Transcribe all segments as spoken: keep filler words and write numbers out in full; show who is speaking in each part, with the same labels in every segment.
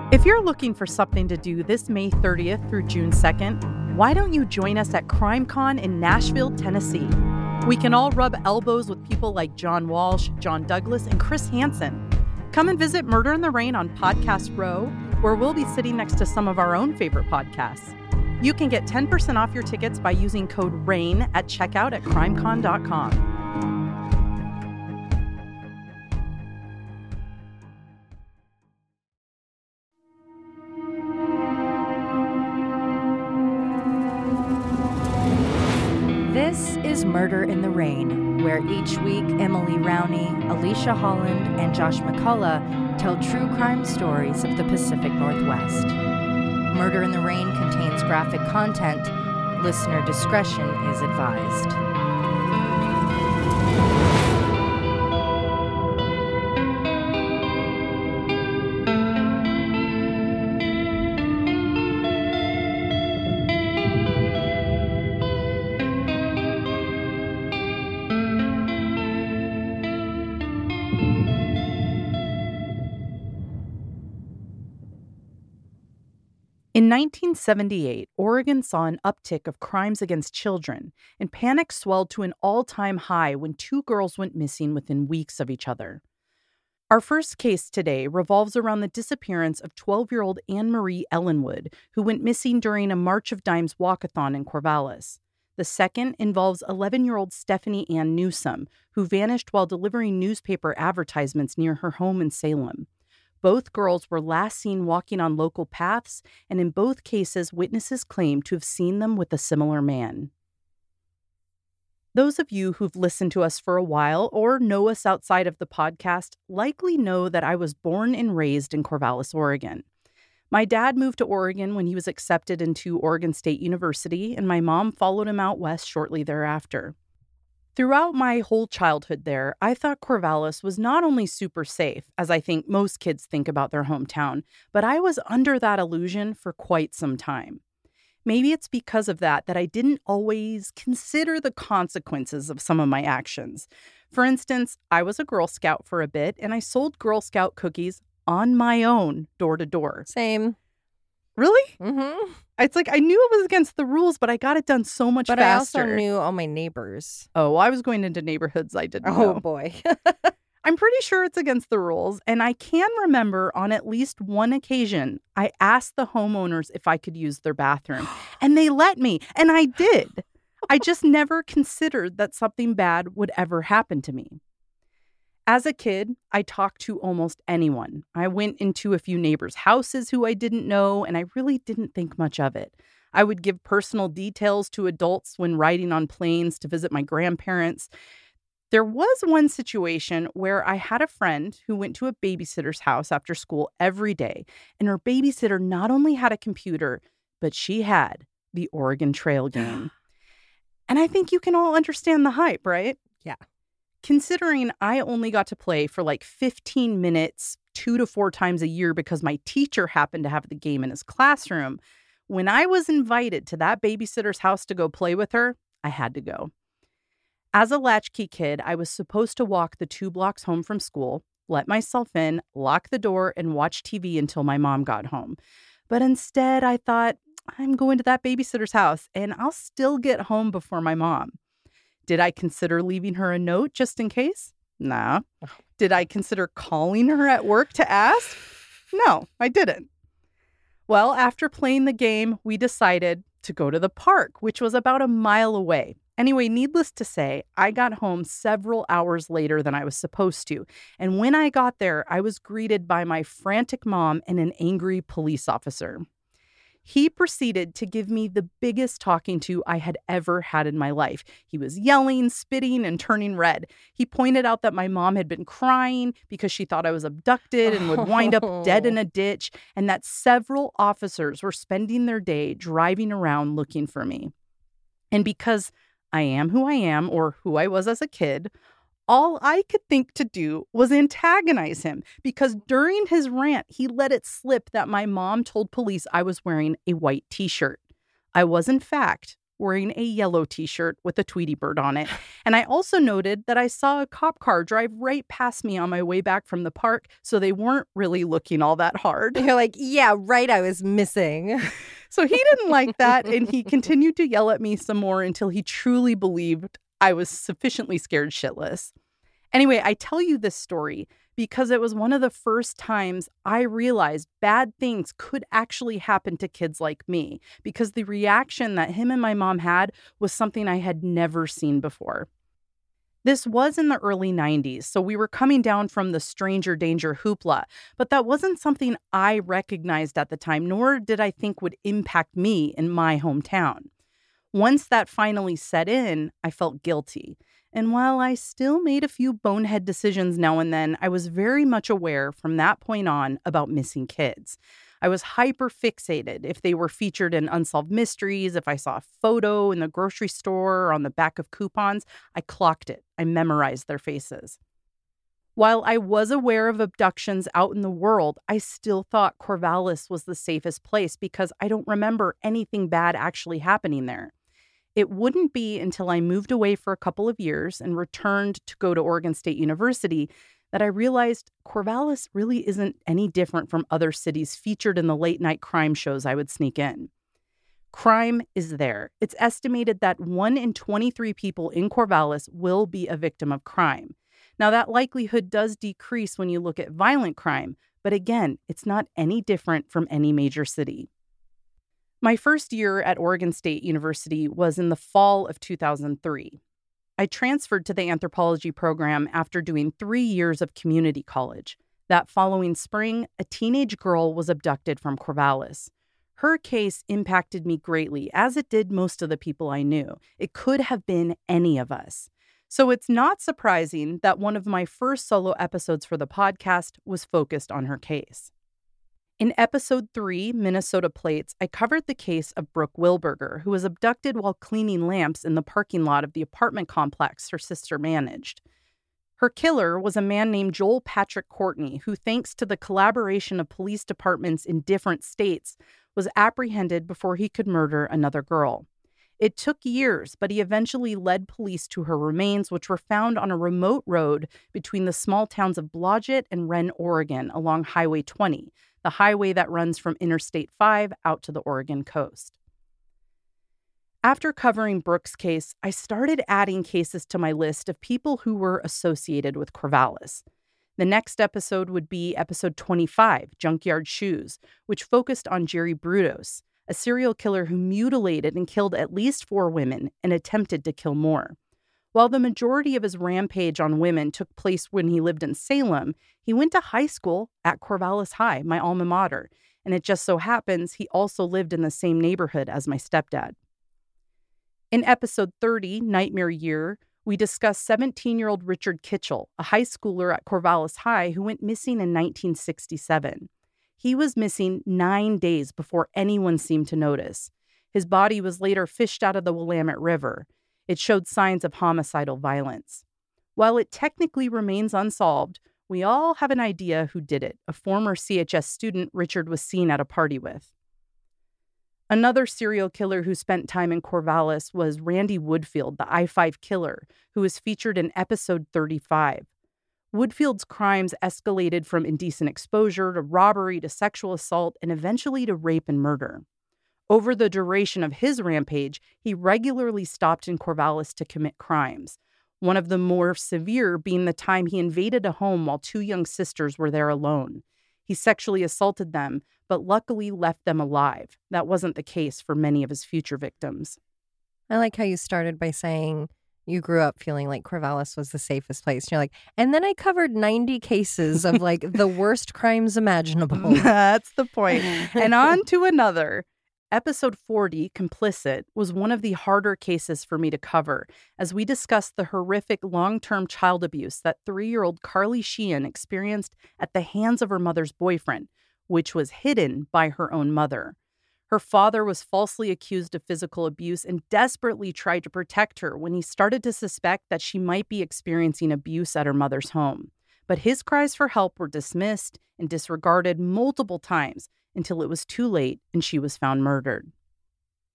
Speaker 1: If you're looking for something to do this May thirtieth through June second, why don't you join us at CrimeCon in Nashville, Tennessee? We can all rub elbows with people like John Walsh, John Douglas, and Chris Hansen. Come and visit Murder in the Rain on Podcast Row, where we'll be sitting next to some of our own favorite podcasts. You can get ten percent off your tickets by using code RAIN at checkout at crimecon dot com.
Speaker 2: This is Murder in the Rain, where each week Emily Rowney, Alicia Holland, and Josh McCullough tell true crime stories of the Pacific Northwest. Murder in the Rain contains graphic content. Listener discretion is advised.
Speaker 1: In nineteen seventy-eight, Oregon saw an uptick of crimes against children, and panic swelled to an all-time high when two girls went missing within weeks of each other. Our first case today revolves around the disappearance of twelve-year-old Anne Marie Ellenwood, who went missing during a March of Dimes walkathon in Corvallis. The second involves eleven-year-old Stephanie Ann Newsome, who vanished while delivering newspaper advertisements near her home in Salem. Both girls were last seen walking on local paths, and in both cases, witnesses claim to have seen them with a similar man. Those of you who've listened to us for a while or know us outside of the podcast likely know that I was born and raised in Corvallis, Oregon. My dad moved to Oregon when he was accepted into Oregon State University, and my mom followed him out west shortly thereafter. Throughout my whole childhood there, I thought Corvallis was not only super safe, as I think most kids think about their hometown, but I was under that illusion for quite some time. Maybe it's because of that that I didn't always consider the consequences of some of my actions. For instance, I was a Girl Scout for a bit, and I sold Girl Scout cookies on my own door to door.
Speaker 2: Same.
Speaker 1: Really?
Speaker 2: Mm-hmm.
Speaker 1: It's like I knew it was against the rules, but I got it done so much
Speaker 2: but
Speaker 1: faster.
Speaker 2: But I also knew all my neighbors.
Speaker 1: Oh, I was going into neighborhoods I didn't know.
Speaker 2: Oh, boy.
Speaker 1: I'm pretty sure it's against the rules, and I can remember on at least one occasion, I asked the homeowners if I could use their bathroom, and they let me, and I did. I just never considered that something bad would ever happen to me. As a kid, I talked to almost anyone. I went into a few neighbors' houses who I didn't know, and I really didn't think much of it. I would give personal details to adults when riding on planes to visit my grandparents. There was one situation where I had a friend who went to a babysitter's house after school every day, and her babysitter not only had a computer, but she had the Oregon Trail game. And I think you can all understand the hype, right?
Speaker 2: Yeah.
Speaker 1: Considering I only got to play for like fifteen minutes, two to four times a year because my teacher happened to have the game in his classroom, when I was invited to that babysitter's house to go play with her, I had to go. As a latchkey kid, I was supposed to walk the two blocks home from school, let myself in, lock the door, and watch T V until my mom got home. But instead, I thought, I'm going to that babysitter's house, and I'll still get home before my mom. Did I consider leaving her a note just in case? Nah. Did I consider calling her at work to ask? No, I didn't. Well, after playing the game, we decided to go to the park, which was about a mile away. Anyway, needless to say, I got home several hours later than I was supposed to. And when I got there, I was greeted by my frantic mom and an angry police officer. He proceeded to give me the biggest talking to I had ever had in my life. He was yelling, spitting, and turning red. He pointed out that my mom had been crying because she thought I was abducted and would wind up dead in a ditch, and that several officers were spending their day driving around looking for me. And because I am who I am, or who I was as a kid, all I could think to do was antagonize him because during his rant, he let it slip that my mom told police I was wearing a white t-shirt. I was, in fact, wearing a yellow t-shirt with a Tweety bird on it. And I also noted that I saw a cop car drive right past me on my way back from the park, so they weren't really looking all that hard.
Speaker 2: You're like, yeah, right, I was missing.
Speaker 1: So he didn't like that, and he continued to yell at me some more until he truly believed I was sufficiently scared shitless. Anyway, I tell you this story because it was one of the first times I realized bad things could actually happen to kids like me, because the reaction that him and my mom had was something I had never seen before. This was in the early nineties, so we were coming down from the stranger danger hoopla, but that wasn't something I recognized at the time, nor did I think would impact me in my hometown. Once that finally set in, I felt guilty. And while I still made a few bonehead decisions now and then, I was very much aware from that point on about missing kids. I was hyper fixated if they were featured in Unsolved Mysteries, if I saw a photo in the grocery store or on the back of coupons, I clocked it. I memorized their faces. While I was aware of abductions out in the world, I still thought Corvallis was the safest place because I don't remember anything bad actually happening there. It wouldn't be until I moved away for a couple of years and returned to go to Oregon State University that I realized Corvallis really isn't any different from other cities featured in the late-night crime shows I would sneak in. Crime is there. It's estimated that one in twenty-three people in Corvallis will be a victim of crime. Now, that likelihood does decrease when you look at violent crime, but again, it's not any different from any major city. My first year at Oregon State University was in the fall of two thousand three. I transferred to the anthropology program after doing three years of community college. That following spring, a teenage girl was abducted from Corvallis. Her case impacted me greatly, as it did most of the people I knew. It could have been any of us. So it's not surprising that one of my first solo episodes for the podcast was focused on her case. In episode three, Minnesota Plates, I covered the case of Brooke Wilberger, who was abducted while cleaning lamps in the parking lot of the apartment complex her sister managed. Her killer was a man named Joel Patrick Courtney, who, thanks to the collaboration of police departments in different states, was apprehended before he could murder another girl. It took years, but he eventually led police to her remains, which were found on a remote road between the small towns of Blodgett and Wren, Oregon, along Highway twenty, the highway that runs from Interstate five out to the Oregon coast. After covering Brooke's case, I started adding cases to my list of people who were associated with Corvallis. The next episode would be episode twenty-five, Junkyard Shoes, which focused on Jerry Brudos, a serial killer who mutilated and killed at least four women and attempted to kill more. While the majority of his rampage on women took place when he lived in Salem, he went to high school at Corvallis High, my alma mater, and it just so happens he also lived in the same neighborhood as my stepdad. In episode thirty, Nightmare Year, we discuss seventeen-year-old Richard Kitchell, a high schooler at Corvallis High who went missing in nineteen sixty-seven. He was missing nine days before anyone seemed to notice. His body was later fished out of the Willamette River. It showed signs of homicidal violence. While it technically remains unsolved, we all have an idea who did it, a former C H S student Richard was seen at a party with. Another serial killer who spent time in Corvallis was Randy Woodfield, the I five killer, who was featured in episode thirty-five. Woodfield's crimes escalated from indecent exposure to robbery to sexual assault and eventually to rape and murder. Over the duration of his rampage, he regularly stopped in Corvallis to commit crimes, one of the more severe being the time he invaded a home while two young sisters were there alone. He sexually assaulted them, but luckily left them alive. That wasn't the case for many of his future victims.
Speaker 2: I like how you started by saying you grew up feeling like Corvallis was the safest place. You're like, and then I covered ninety cases of like the worst crimes imaginable.
Speaker 1: That's the point. And on to another. Episode forty, Complicit, was one of the harder cases for me to cover as we discussed the horrific long-term child abuse that three-year-old Carly Sheehan experienced at the hands of her mother's boyfriend, which was hidden by her own mother. Her father was falsely accused of physical abuse and desperately tried to protect her when he started to suspect that she might be experiencing abuse at her mother's home. But his cries for help were dismissed and disregarded multiple times until it was too late and she was found murdered.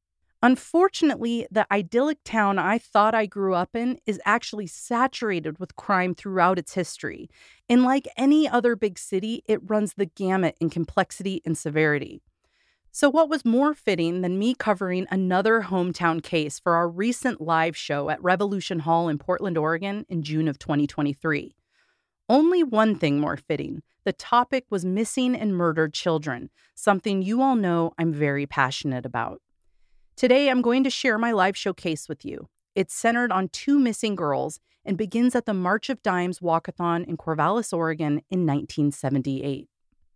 Speaker 1: Unfortunately, the idyllic town I thought I grew up in is actually saturated with crime throughout its history. And like any other big city, it runs the gamut in complexity and severity. So what was more fitting than me covering another hometown case for our recent live show at Revolution Hall in Portland, Oregon in June of twenty twenty-three? Only one thing more fitting. The topic was missing and murdered children, something you all know I'm very passionate about. Today, I'm going to share my live showcase with you. It's centered on two missing girls and begins at the March of Dimes Walkathon in Corvallis, Oregon in nineteen seventy-eight.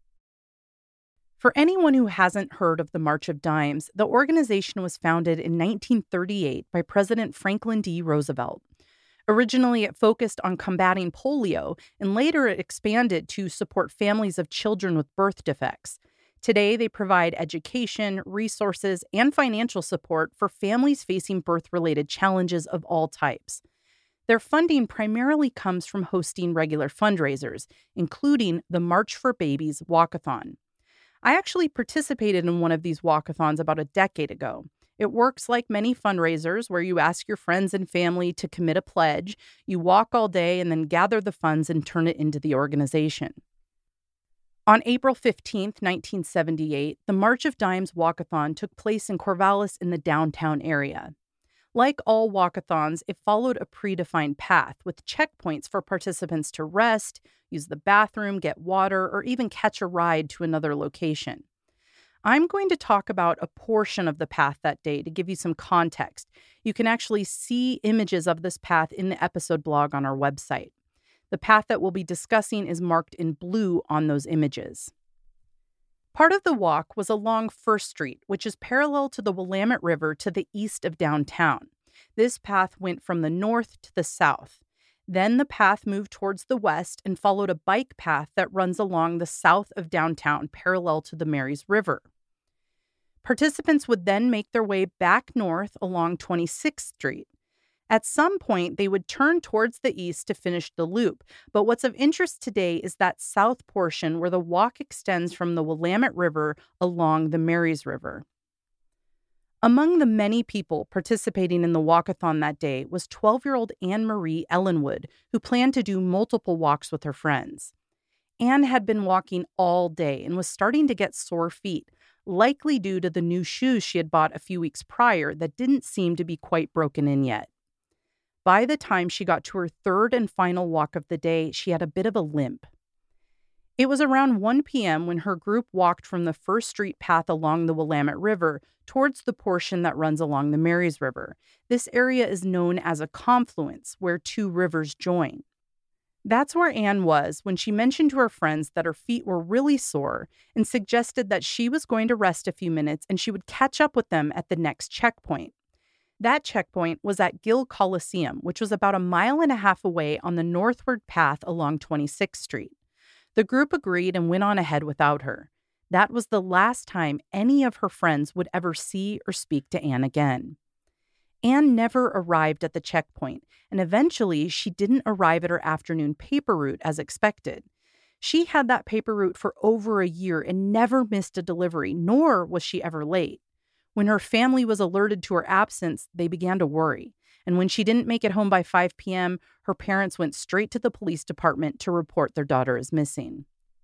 Speaker 1: For anyone who hasn't heard of the March of Dimes, the organization was founded in nineteen thirty-eight by President Franklin D. Roosevelt. Originally, it focused on combating polio, and later it expanded to support families of children with birth defects. Today, they provide education, resources, and financial support for families facing birth-related challenges of all types. Their funding primarily comes from hosting regular fundraisers, including the March for Babies Walkathon. I actually participated in one of these walkathons about a decade ago. It works like many fundraisers where you ask your friends and family to commit a pledge, you walk all day, and then gather the funds and turn it into the organization. On April fifteenth, nineteen seventy-eight, the March of Dimes Walkathon took place in Corvallis in the downtown area. Like all walkathons, it followed a predefined path with checkpoints for participants to rest, use the bathroom, get water, or even catch a ride to another location. I'm going to talk about a portion of the path that day to give you some context. You can actually see images of this path in the episode blog on our website. The path that we'll be discussing is marked in blue on those images. Part of the walk was along First Street, which is parallel to the Willamette River to the east of downtown. This path went from the north to the south. Then the path moved towards the west and followed a bike path that runs along the south of downtown, parallel to the Marys River. Participants would then make their way back north along twenty-sixth Street. At some point, they would turn towards the east to finish the loop, but what's of interest today is that south portion where the walk extends from the Willamette River along the Marys River. Among the many people participating in the walkathon that day was twelve-year-old Anne Marie Ellenwood, who planned to do multiple walks with her friends. Anne had been walking all day and was starting to get sore feet, likely due to the new shoes she had bought a few weeks prior that didn't seem to be quite broken in yet. By the time she got to her third and final walk of the day, she had a bit of a limp. It was around one p.m. when her group walked from the First Street path along the Willamette River towards the portion that runs along the Marys River. This area is known as a confluence where two rivers join. That's where Anne was when she mentioned to her friends that her feet were really sore and suggested that she was going to rest a few minutes and she would catch up with them at the next checkpoint. That checkpoint was at Gill Coliseum, which was about a mile and a half away on the northward path along twenty-sixth Street. The group agreed and went on ahead without her. That was the last time any of her friends would ever see or speak to Anne again. Anne never arrived at the checkpoint, and eventually she didn't arrive at her afternoon paper route as expected. She had that paper route for over a year and never missed a delivery, nor was she ever late. When her family was alerted to her absence, they began to worry. And when she didn't make it home by five p.m., her parents went straight to the police department to report their daughter as missing.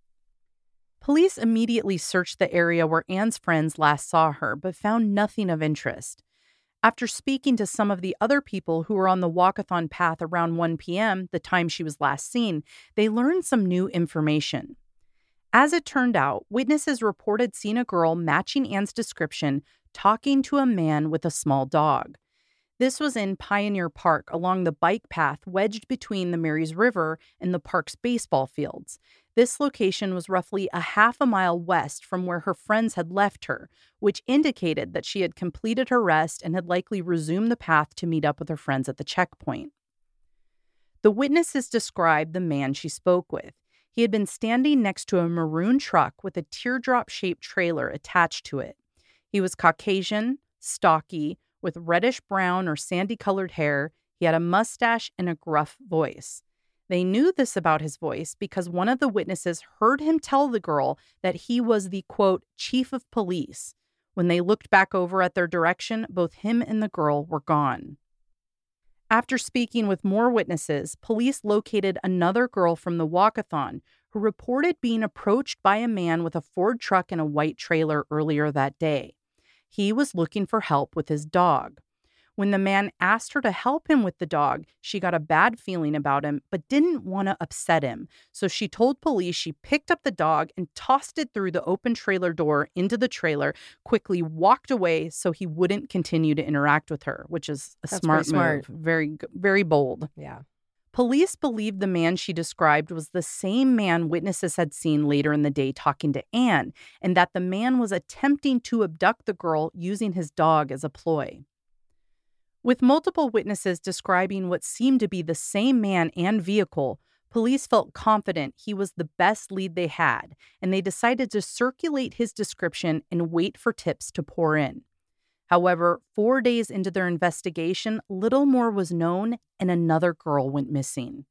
Speaker 1: Police immediately searched the area where Anne's friends last saw her, but found nothing of interest. After speaking to some of the other people who were on the walkathon path around one p.m., the time she was last seen, they learned some new information. As it turned out, witnesses reported seeing a girl matching Anne's description talking to a man with a small dog. This was in Pioneer Park along the bike path wedged between the Marys River and the park's baseball fields. This location was roughly a half a mile west from where her friends had left her, which indicated that she had completed her rest and had likely resumed the path to meet up with her friends at the checkpoint. The witnesses described the man she spoke with. He had been standing next to a maroon truck with a teardrop-shaped trailer attached to it. He was Caucasian, stocky, with reddish-brown or sandy-colored hair. He had a mustache and a gruff voice. They knew this about his voice because one of the witnesses heard him tell the girl that he was the, quote, chief of police, When they looked back over at their direction, both him and the girl were gone. After speaking with more witnesses, police located another girl from the walkathon who reported being approached by a man with a Ford truck and a white trailer earlier that day. He was looking for help with his dog. When the man asked her to help him with the dog, she got a bad feeling about him, but didn't want to upset him. So she told police she picked up the dog and tossed it through the open trailer door into the trailer, quickly walked away so he wouldn't continue to interact with her, which is a
Speaker 2: That's
Speaker 1: smart
Speaker 2: pretty smart.
Speaker 1: move. Very, very bold.
Speaker 2: Yeah.
Speaker 1: Police believed the man she described was the same man witnesses had seen later in the day talking to Anne, and that the man was attempting to abduct the girl using his dog as a ploy. With multiple witnesses describing what seemed to be the same man and vehicle, police felt confident he was the best lead they had, and they decided to circulate his description and wait for tips to pour in. However, four days into their investigation, little more was known, and another girl went missing.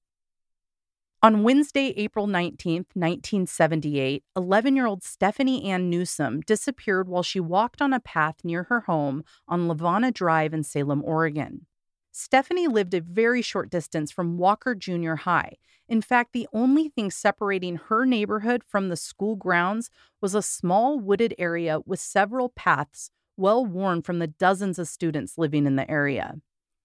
Speaker 1: On Wednesday, April nineteenth, nineteen seventy-eight, eleven-year-old Stephanie Ann Newsom disappeared while she walked on a path near her home on Lavana Drive in Salem, Oregon. Stephanie lived a very short distance from Walker Junior High. In fact, the only thing separating her neighborhood from the school grounds was a small wooded area with several paths well worn from the dozens of students living in the area.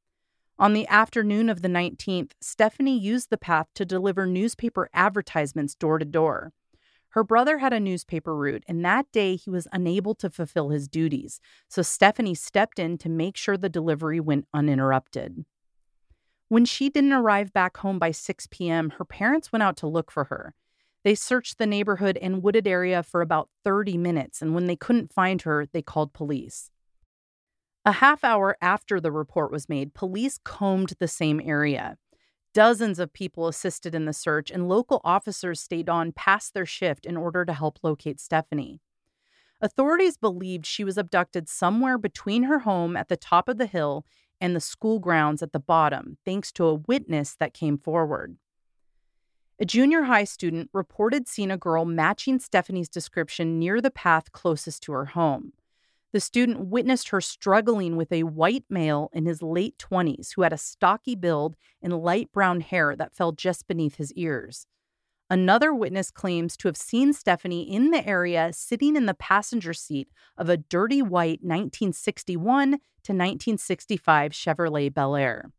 Speaker 1: On the afternoon of the nineteenth, Stephanie used the path to deliver newspaper advertisements door to door. Her brother had a newspaper route, and that day he was unable to fulfill his duties, so Stephanie stepped in to make sure the delivery went uninterrupted. When she didn't arrive back home by six p.m., her parents went out to look for her. They searched the neighborhood and wooded area for about thirty minutes, and when they couldn't find her, they called police. A half hour after the report was made, police combed the same area. Dozens of people assisted in the search, and local officers stayed on past their shift in order to help locate Stephanie. Authorities believed she was abducted somewhere between her home at the top of the hill and the school grounds at the bottom, thanks to a witness that came forward. A junior high student reported seeing a girl matching Stephanie's description near the path closest to her home. The student witnessed her struggling with a white male in his late twenties who had a stocky build and light brown hair that fell just beneath his ears. Another witness claims to have seen Stephanie in the area sitting in the passenger seat of a dirty white nineteen sixty-one to nineteen sixty-five Chevrolet Bel Air.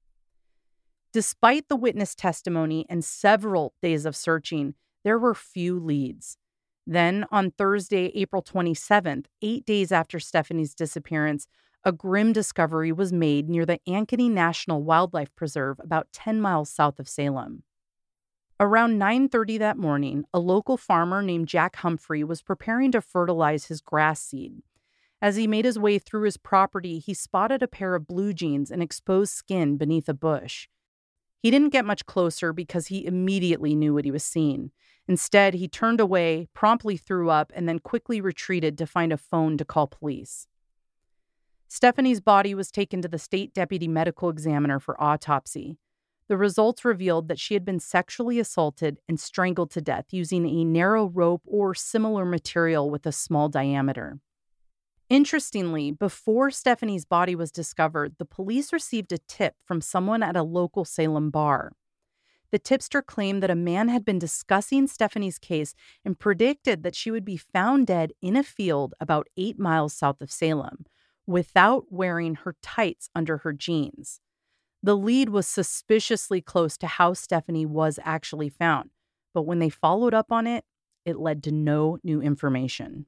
Speaker 1: Despite the witness testimony and several days of searching, there were few leads. Then, on Thursday, April twenty-seventh, eight days after Stephanie's disappearance, a grim discovery was made near the Ankeny National Wildlife Preserve, about ten miles south of Salem. Around nine thirty that morning, a local farmer named Jack Humphrey was preparing to fertilize his grass seed. As he made his way through his property, he spotted a pair of blue jeans and exposed skin beneath a bush. He didn't get much closer because he immediately knew what he was seeing. Instead, he turned away, promptly threw up, and then quickly retreated to find a phone to call police. Stephanie's body was taken to the state deputy medical examiner for autopsy. The results revealed that she had been sexually assaulted and strangled to death using a narrow rope or similar material with a small diameter. Interestingly, before Stephanie's body was discovered, the police received a tip from someone at a local Salem bar. The tipster claimed that a man had been discussing Stephanie's case and predicted that she would be found dead in a field about eight miles south of Salem, without wearing her tights under her jeans. The lead was suspiciously close to how Stephanie was actually found, but when they followed up on it, it led to no new information.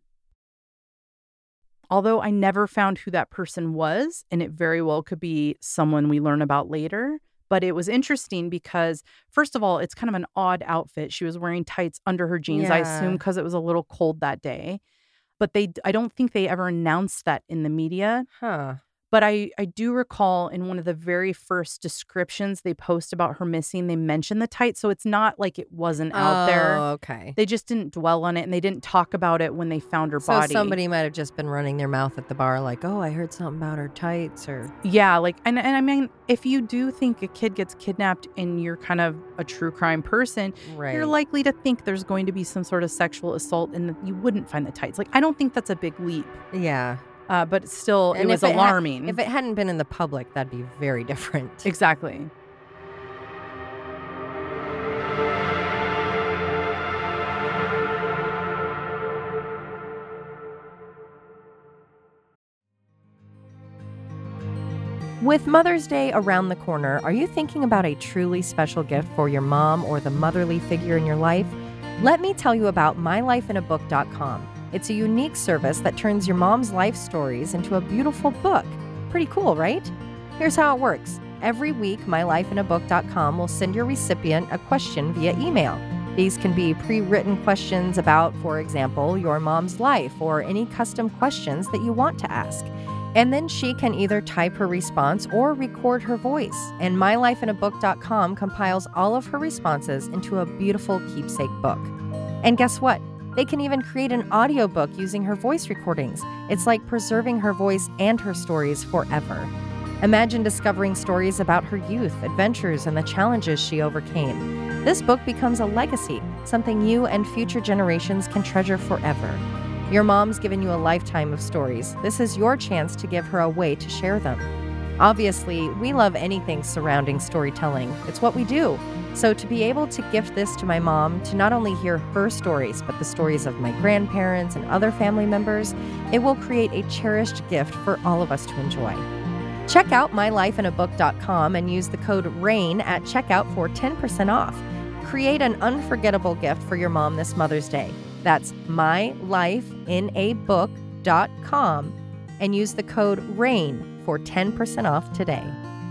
Speaker 1: Although I never found who that person was, and it very well could be someone we learn about later, but it was interesting because, first of all, it's kind of an odd outfit. She was wearing tights under her jeans,
Speaker 2: Yeah.
Speaker 1: I assume because it was a little cold that day. But they, I don't think they ever announced that in the media.
Speaker 2: Huh.
Speaker 1: But I, I do recall in one of the very first descriptions they post about her missing, they mentioned the tights. So it's not like it wasn't out
Speaker 2: oh,
Speaker 1: there.
Speaker 2: okay.
Speaker 1: They just didn't dwell on it, and they didn't talk about it when they found her
Speaker 2: So
Speaker 1: body.
Speaker 2: somebody might have just been running their mouth at the bar like, oh, I heard something about her tights or...
Speaker 1: Yeah, like, and, and I mean, if you do think a kid gets kidnapped and you're kind of a true crime person,
Speaker 2: Right.
Speaker 1: you're likely to think there's going to be some sort of sexual assault and that you wouldn't find the tights. Like, I don't think that's a big leap.
Speaker 2: Yeah.
Speaker 1: Uh, but still, it
Speaker 2: And
Speaker 1: was
Speaker 2: if it ha-
Speaker 1: alarming.
Speaker 2: if it hadn't been in the public, that'd be very different.
Speaker 1: Exactly.
Speaker 2: With Mother's Day around the corner, are you thinking about a truly special gift for your mom or the motherly figure in your life? Let me tell you about my life in a book dot com. It's a unique service that turns your mom's life stories into a beautiful book. Pretty cool, right? Here's how it works. Every week, my life in a book dot com will send your recipient a question via email. These can be pre-written questions about, for example, your mom's life or any custom questions that you want to ask. And then she can either type her response or record her voice. And my life in a book dot com compiles all of her responses into a beautiful keepsake book. And guess what? They can even create an audiobook using her voice recordings. It's like preserving her voice and her stories forever. Imagine discovering stories about her youth, adventures, and the challenges she overcame. This book becomes a legacy, something you and future generations can treasure forever. Your mom's given you a lifetime of stories. This is your chance to give her a way to share them. Obviously, we love anything surrounding storytelling. It's what we do. So to be able to gift this to my mom, to not only hear her stories, but the stories of my grandparents and other family members, it will create a cherished gift for all of us to enjoy. Check out my life in a book dot com and use the code RAIN at checkout for ten percent off. Create an unforgettable gift for your mom this Mother's Day. That's my life in a book dot com and use the code RAIN for ten percent off today.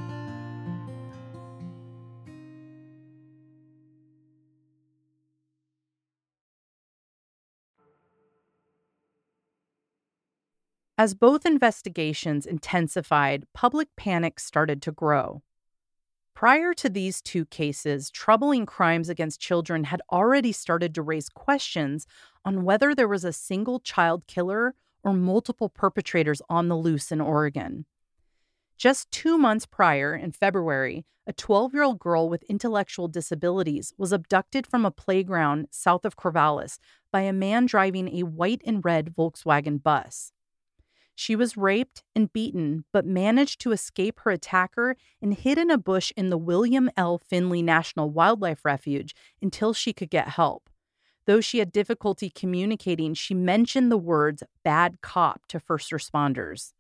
Speaker 1: As both investigations intensified, public panic started to grow. Prior to these two cases, troubling crimes against children had already started to raise questions on whether there was a single child killer or multiple perpetrators on the loose in Oregon. Just two months prior, in February, a twelve-year-old girl with intellectual disabilities was abducted from a playground south of Corvallis by a man driving a white and red Volkswagen bus. She was raped and beaten, but managed to escape her attacker and hid in a bush in the William L. Finley National Wildlife Refuge until she could get help. Though she had difficulty communicating, she mentioned the words "bad cop" to first responders.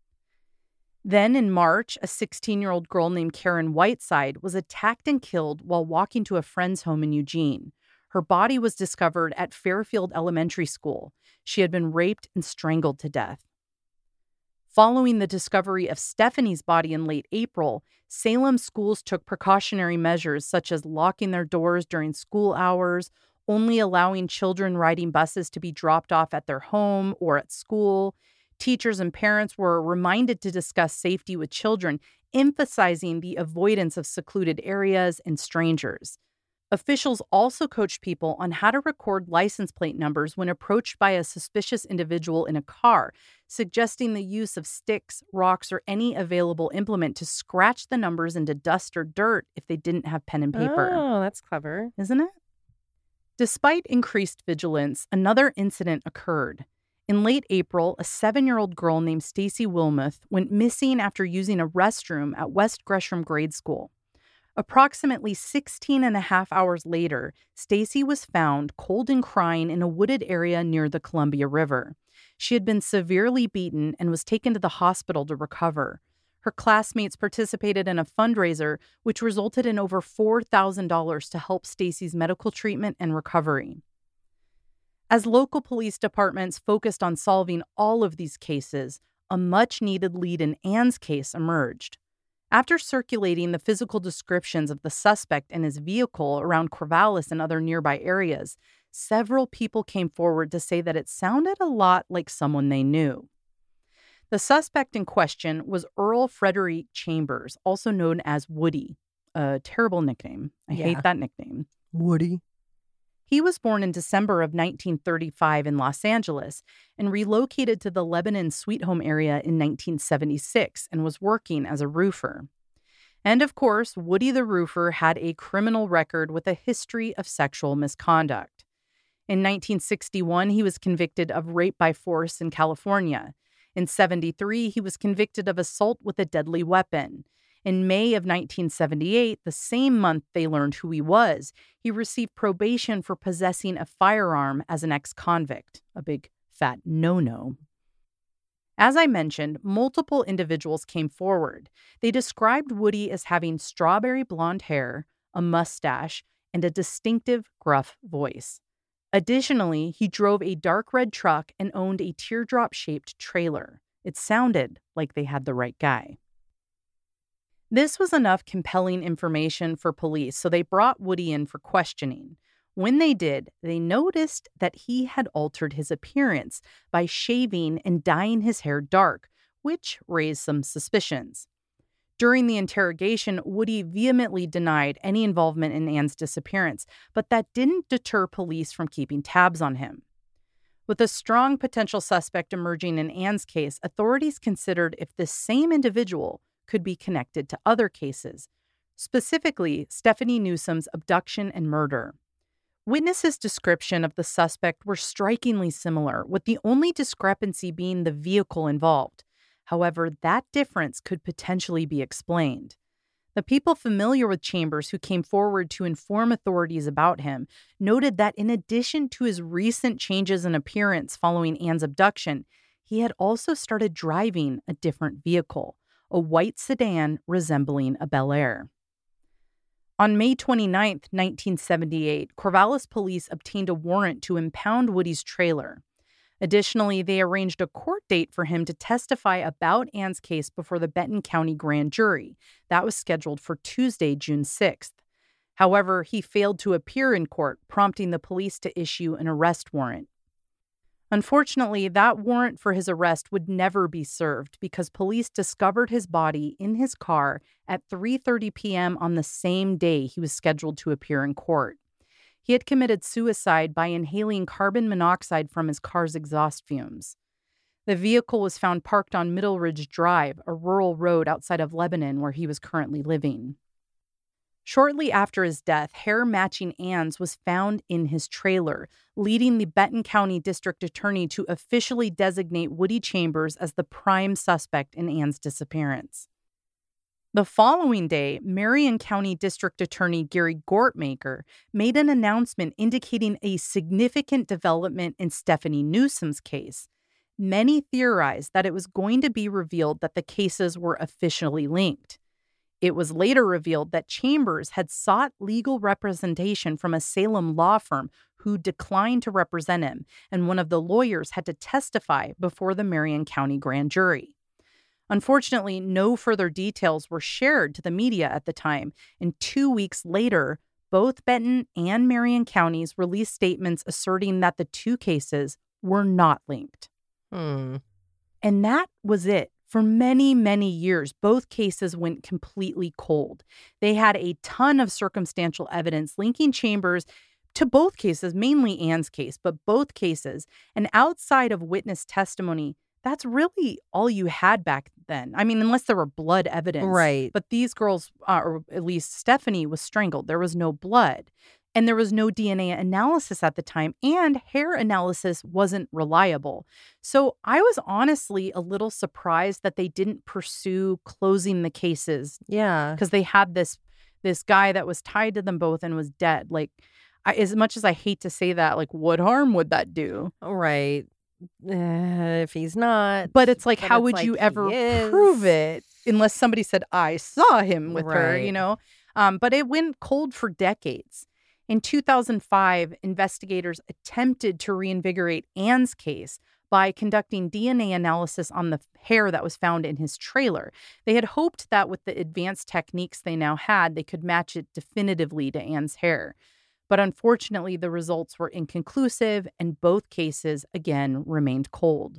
Speaker 1: Then in March, a sixteen-year-old girl named Karen Whiteside was attacked and killed while walking to a friend's home in Eugene. Her body was discovered at Fairfield Elementary School. She had been raped and strangled to death. Following the discovery of Stephanie's body in late April, Salem schools took precautionary measures such as locking their doors during school hours, only allowing children riding buses to be dropped off at their home or at school. Teachers and parents were reminded to discuss safety with children, emphasizing the avoidance of secluded areas and strangers. Officials also coached people on how to record license plate numbers when approached by a suspicious individual in a car, suggesting the use of sticks, rocks, or any available implement to scratch the numbers into dust or dirt if they didn't have pen and paper.
Speaker 2: Oh, that's clever.
Speaker 1: Isn't it? Despite increased vigilance, another incident occurred. In late April, a seven-year-old girl named Stacy Wilmoth went missing after using a restroom at West Gresham Grade School. Approximately sixteen and a half hours later, Stacy was found cold and crying in a wooded area near the Columbia River. She had been severely beaten and was taken to the hospital to recover. Her classmates participated in a fundraiser, which resulted in over four thousand dollars to help Stacy's medical treatment and recovery. As local police departments focused on solving all of these cases, a much-needed lead in Anne's case emerged. After circulating the physical descriptions of the suspect and his vehicle around Corvallis and other nearby areas, several people came forward to say that it sounded a lot like someone they knew. The suspect in question was Earl Frederick Chambers, also known as Woody. A terrible nickname. I
Speaker 2: Yeah.
Speaker 1: hate that nickname.
Speaker 2: Woody.
Speaker 1: He was born in December of nineteen thirty-five in Los Angeles and relocated to the Lebanon Sweet Home area in nineteen seventy-six and was working as a roofer. And of course, Woody the roofer had a criminal record with a history of sexual misconduct. In nineteen sixty-one, he was convicted of rape by force in California. In seventy-three, he was convicted of assault with a deadly weapon. In May of nineteen seventy-eight, the same month they learned who he was, he received probation for possessing a firearm as an ex-convict, a big fat no-no. As I mentioned, multiple individuals came forward. They described Woody as having strawberry blonde hair, a mustache, and a distinctive gruff voice. Additionally, he drove a dark red truck and owned a teardrop-shaped trailer. It sounded like they had the right guy. This was enough compelling information for police, so they brought Woody in for questioning. When they did, they noticed that he had altered his appearance by shaving and dyeing his hair dark, which raised some suspicions. During the interrogation, Woody vehemently denied any involvement in Ann's disappearance, but that didn't deter police from keeping tabs on him. With a strong potential suspect emerging in Ann's case, authorities considered if this same individual could be connected to other cases, specifically Stephanie Newsom's abduction and murder. Witnesses' description of the suspect were strikingly similar, with the only discrepancy being the vehicle involved. However, that difference could potentially be explained. The people familiar with Chambers who came forward to inform authorities about him noted that in addition to his recent changes in appearance following Ann's abduction, he had also started driving a different vehicle, a white sedan resembling a Bel Air. On May twenty-ninth, nineteen seventy-eight, Corvallis police obtained a warrant to impound Woody's trailer. Additionally, they arranged a court date for him to testify about Ann's case before the Benton County grand jury. That was scheduled for Tuesday, June sixth. However, he failed to appear in court, prompting the police to issue an arrest warrant. Unfortunately, that warrant for his arrest would never be served because police discovered his body in his car at three thirty p.m. on the same day he was scheduled to appear in court. He had committed suicide by inhaling carbon monoxide from his car's exhaust fumes. The vehicle was found parked on Middle Ridge Drive, a rural road outside of Lebanon where he was currently living. Shortly after his death, hair matching Ann's was found in his trailer, leading the Benton County District Attorney to officially designate Woody Chambers as the prime suspect in Ann's disappearance. The following day, Marion County District Attorney Gary Gortmaker made an announcement indicating a significant development in Stephanie Newsom's case. Many theorized that it was going to be revealed that the cases were officially linked. It was later revealed that Chambers had sought legal representation from a Salem law firm who declined to represent him, and one of the lawyers had to testify before the Marion County grand jury. Unfortunately, no further details were shared to the media at the time, and two weeks later, both Benton and Marion counties released statements asserting that the two cases were not linked.
Speaker 3: Hmm.
Speaker 1: And that was it. For many, many years, both cases went completely cold. They had a ton of circumstantial evidence linking Chambers to both cases, mainly Ann's case, but both cases. And outside of witness testimony, that's really all you had back then. I mean, unless there were blood evidence.
Speaker 3: Right.
Speaker 1: But these girls, uh, or at least Stephanie, was strangled. There was no blood. And there was no D N A analysis at the time, and hair analysis wasn't reliable. So I was honestly a little surprised that they didn't pursue closing the cases.
Speaker 3: Yeah.
Speaker 1: Because they had this this guy that was tied to them both and was dead. Like, I, as much as I hate to say that, like, what harm would that do?
Speaker 3: Right. Uh, if he's not.
Speaker 1: But it's like,
Speaker 3: but
Speaker 1: how
Speaker 3: it's
Speaker 1: would
Speaker 3: like
Speaker 1: you ever
Speaker 3: he is.
Speaker 1: prove it unless somebody said, I saw him with her,
Speaker 3: Right.
Speaker 1: you know? Um, but it went cold for decades. In two thousand five, investigators attempted to reinvigorate Ann's case by conducting D N A analysis on the hair that was found in his trailer. They had hoped that with the advanced techniques they now had, they could match it definitively to Ann's hair. But unfortunately, the results were inconclusive, and both cases, again, remained cold.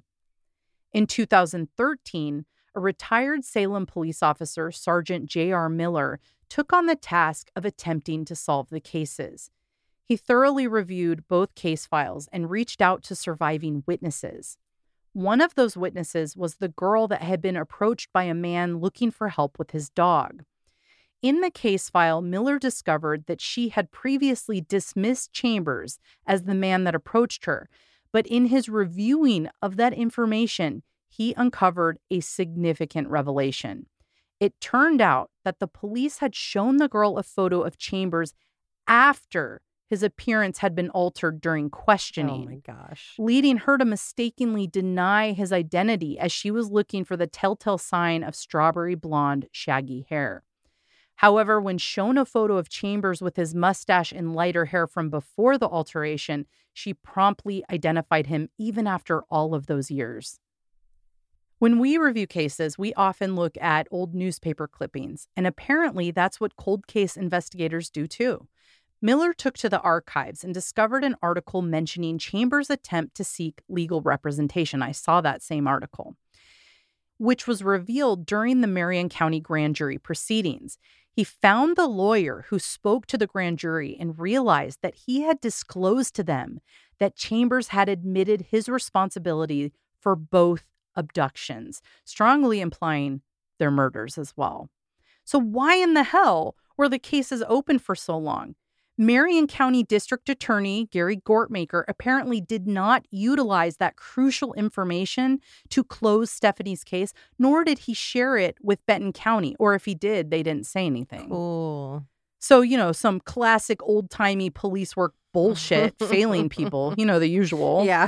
Speaker 1: In two thousand thirteen, a retired Salem police officer, Sergeant J R Miller, took on the task of attempting to solve the cases. He thoroughly reviewed both case files and reached out to surviving witnesses. One of those witnesses was the girl that had been approached by a man looking for help with his dog. In the case file, Miller discovered that she had previously dismissed Chambers as the man that approached her, but in his reviewing of that information, he uncovered a significant revelation. It turned out that the police had shown the girl a photo of Chambers after his appearance had been altered during questioning.
Speaker 3: Oh my gosh.
Speaker 1: Leading her to mistakenly deny his identity as she was looking for the telltale sign of strawberry blonde, shaggy hair. However, when shown a photo of Chambers with his mustache and lighter hair from before the alteration, she promptly identified him even after all of those years. When we review cases, we often look at old newspaper clippings, and apparently that's what cold case investigators do too. Miller took to the archives and discovered an article mentioning Chambers' attempt to seek legal representation. I saw that same article, which was revealed during the Marion County grand jury proceedings. He found the lawyer who spoke to the grand jury and realized that he had disclosed to them that Chambers had admitted his responsibility for both abductions, strongly implying their murders as well. So why in the hell were the cases open for so long? Marion County District Attorney Gary Gortmaker apparently did not utilize that crucial information to close Stephanie's case, nor did he share it with Benton County. Or if he did, they didn't say anything.
Speaker 3: Cool.
Speaker 1: So, you know, some classic old-timey police work bullshit, failing people, you know, the usual.
Speaker 3: Yeah.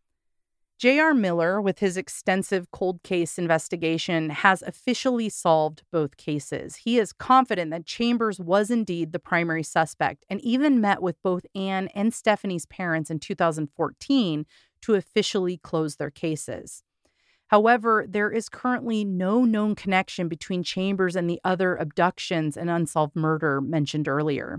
Speaker 1: J R. Miller, with his extensive cold case investigation, has officially solved both cases. He is confident that Chambers was indeed the primary suspect and even met with both Anne and Stephanie's parents in two thousand fourteen to officially close their cases. However, there is currently no known connection between Chambers and the other abductions and unsolved murder mentioned earlier.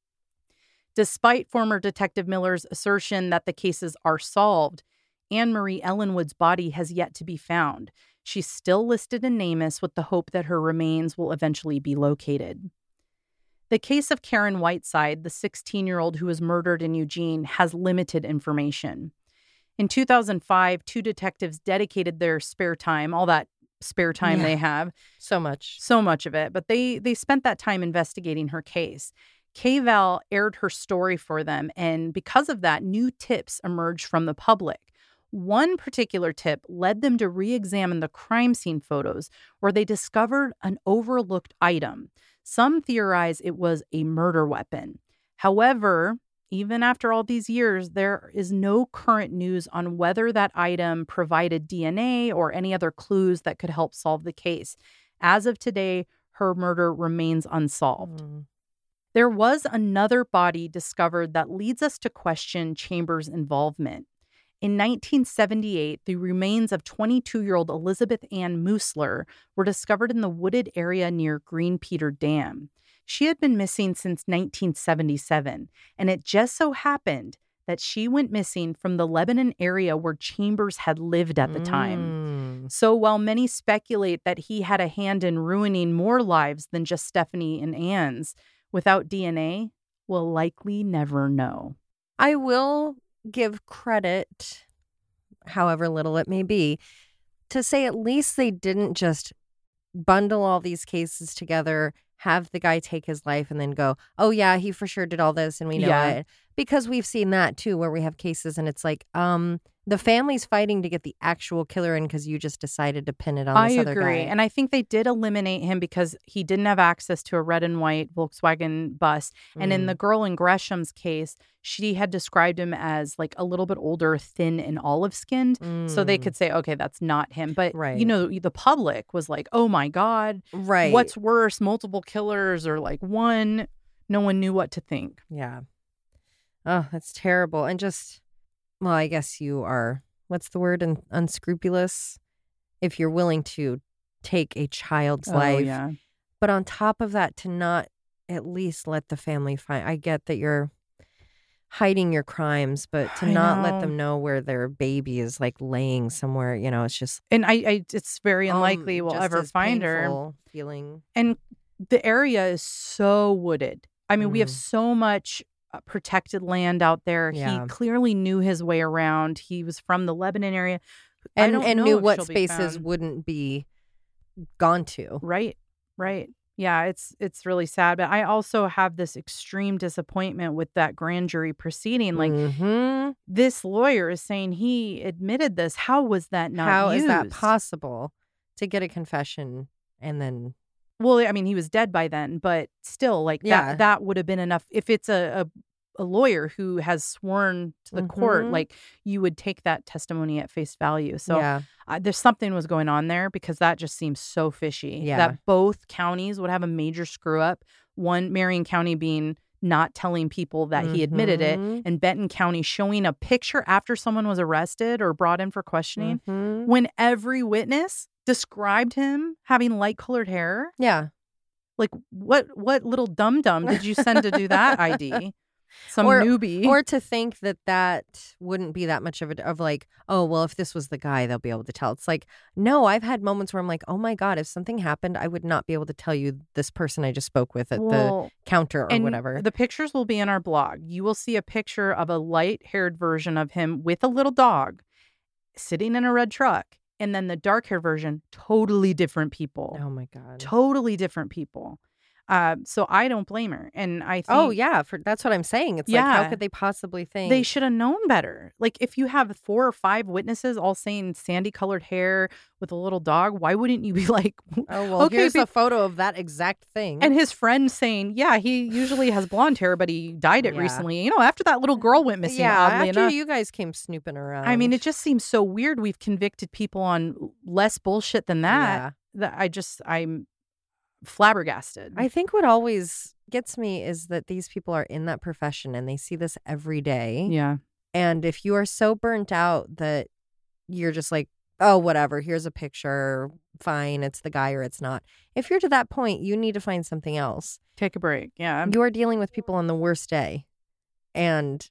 Speaker 1: Despite former Detective Miller's assertion that the cases are solved, Anne Marie Ellenwood's body has yet to be found. She's still listed in NamUs with the hope that her remains will eventually be located. The case of Karen Whiteside, the sixteen-year-old who was murdered in Eugene, has limited information. In two thousand five, two detectives dedicated their spare time, all that spare time
Speaker 3: Yeah.
Speaker 1: they have,
Speaker 3: So much.
Speaker 1: so much of it, but they they spent that time investigating her case. K-Val aired her story for them, and because of that, new tips emerged from the public. One particular tip led them to re-examine the crime scene photos, where they discovered an overlooked item. Some theorize it was a murder weapon. However, even after all these years, there is no current news on whether that item provided D N A or any other clues that could help solve the case. As of today, her murder remains unsolved.
Speaker 3: Mm.
Speaker 1: There was another body discovered that leads us to question Chambers' involvement. In nineteen seventy-eight, the remains of twenty-two-year-old Elizabeth Ann Moosler were discovered in the wooded area near Green Peter Dam. She had been missing since nineteen seventy-seven, and it just so happened that she went missing from the Lebanon area where Chambers had lived at the time.
Speaker 3: Mm.
Speaker 1: So while many speculate that he had a hand in ruining more lives than just Stephanie and Anne's, without D N A, we'll likely never know.
Speaker 3: I will give credit, however little it may be, to say at least they didn't just bundle all these cases together, have the guy take his life, and then go, oh, yeah, he for sure did all this, and we know
Speaker 1: Yeah.
Speaker 3: it. Because we've seen that, too, where we have cases, and it's like, um, the family's fighting to get the actual killer in because you just decided to pin it on
Speaker 1: I
Speaker 3: this other
Speaker 1: agree.
Speaker 3: guy.
Speaker 1: And I think they did eliminate him because he didn't have access to a red and white Volkswagen bus. And in
Speaker 3: Mm.
Speaker 1: the girl in Gresham's case, she had described him as like a little bit older, thin and olive skinned. So they
Speaker 3: Mm.
Speaker 1: could say, okay, that's not him. But,
Speaker 3: Right.
Speaker 1: you know, the public was like, oh my God,
Speaker 3: Right.
Speaker 1: what's worse, multiple killers or like one? No one knew what to think.
Speaker 3: Yeah. Oh, that's terrible. And just, well, I guess you are, what's the word? Un- unscrupulous. If you're willing to take a child's
Speaker 1: Oh,
Speaker 3: life.
Speaker 1: yeah.
Speaker 3: But on top of that, to not at least let the family find. I get that you're hiding your crimes, but to
Speaker 1: I
Speaker 3: not
Speaker 1: know.
Speaker 3: let them know where their baby is like laying somewhere, you know, it's just
Speaker 1: And I, I it's very unlikely
Speaker 3: um,
Speaker 1: we'll
Speaker 3: just
Speaker 1: ever
Speaker 3: as
Speaker 1: find her.
Speaker 3: painful feeling.
Speaker 1: And the area is so wooded. I mean, we have
Speaker 3: Mm.
Speaker 1: so much uh, protected land out there.
Speaker 3: Yeah.
Speaker 1: He clearly knew his way around. He was from the Lebanon area. I
Speaker 3: And
Speaker 1: don't
Speaker 3: and
Speaker 1: know
Speaker 3: knew
Speaker 1: if
Speaker 3: what
Speaker 1: she'll be
Speaker 3: spaces
Speaker 1: found.
Speaker 3: wouldn't be gone to.
Speaker 1: Right, right. Yeah, it's it's really sad. But I also have this extreme disappointment with that grand jury proceeding. Like,
Speaker 3: mm-hmm.
Speaker 1: this lawyer is saying he admitted this. How was that not
Speaker 3: How
Speaker 1: used?
Speaker 3: is that possible to get a confession and then...
Speaker 1: Well, I mean, he was dead by then, but still, like,
Speaker 3: Yeah.
Speaker 1: that that would have been enough. If it's a, a, a lawyer who has sworn to the court,
Speaker 3: Mhm.
Speaker 1: like, you would take that testimony at face value. So
Speaker 3: yeah.
Speaker 1: uh, there's something was going on there, because that just seems so fishy.
Speaker 3: Yeah.
Speaker 1: That both counties would have a major screw up. One, Marion County being not telling people that he admitted it,
Speaker 3: Mhm.
Speaker 1: and Benton County showing a picture after someone was arrested or brought in for questioning,
Speaker 3: Mhm.
Speaker 1: when every witness described him having light colored hair.
Speaker 3: Yeah.
Speaker 1: Like, what what little dum dum did you send to do that I D? Some
Speaker 3: Or-
Speaker 1: newbie.
Speaker 3: Or to think that that wouldn't be that much of a, of like, oh, well, if this was the guy, they'll be able to tell. It's like, no, I've had moments where I'm like, oh my God, if something happened, I would not be able to tell you this person I just spoke with at the
Speaker 1: Well,
Speaker 3: counter or
Speaker 1: and
Speaker 3: whatever.
Speaker 1: the pictures will be in our blog. You will see a picture of a light haired version of him with a little dog sitting in a red truck. And then the dark hair version, totally different people.
Speaker 3: Oh my God.
Speaker 1: Totally different people. Uh, so I don't blame her. And I think
Speaker 3: Oh yeah, for that's what I'm saying. It's like,
Speaker 1: Yeah.
Speaker 3: how could they possibly think
Speaker 1: they should have known better. Like, if you have four or five witnesses all saying sandy colored hair with a little dog, why wouldn't you be like,
Speaker 3: Oh well,
Speaker 1: okay,
Speaker 3: here's
Speaker 1: be-
Speaker 3: a photo of that exact thing.
Speaker 1: and his friend saying, yeah, he usually has blonde hair, but he dyed it
Speaker 3: Yeah.
Speaker 1: recently. You know, after that little girl went missing,
Speaker 3: yeah,
Speaker 1: oddly
Speaker 3: after
Speaker 1: enough.
Speaker 3: you guys came snooping around.
Speaker 1: I mean, it just seems so weird. We've convicted people on less bullshit than that.
Speaker 3: Yeah.
Speaker 1: That I just, I'm flabbergasted.
Speaker 3: I think what always gets me is that these people are in that profession and they see this every day.
Speaker 1: yeah.
Speaker 3: And if you are so burnt out that you're just like, oh, whatever, here's a picture, fine, it's the guy or it's not. If you're to that point, you need to find something else.
Speaker 1: Take a break. Yeah.
Speaker 3: You are dealing with people on the worst day. And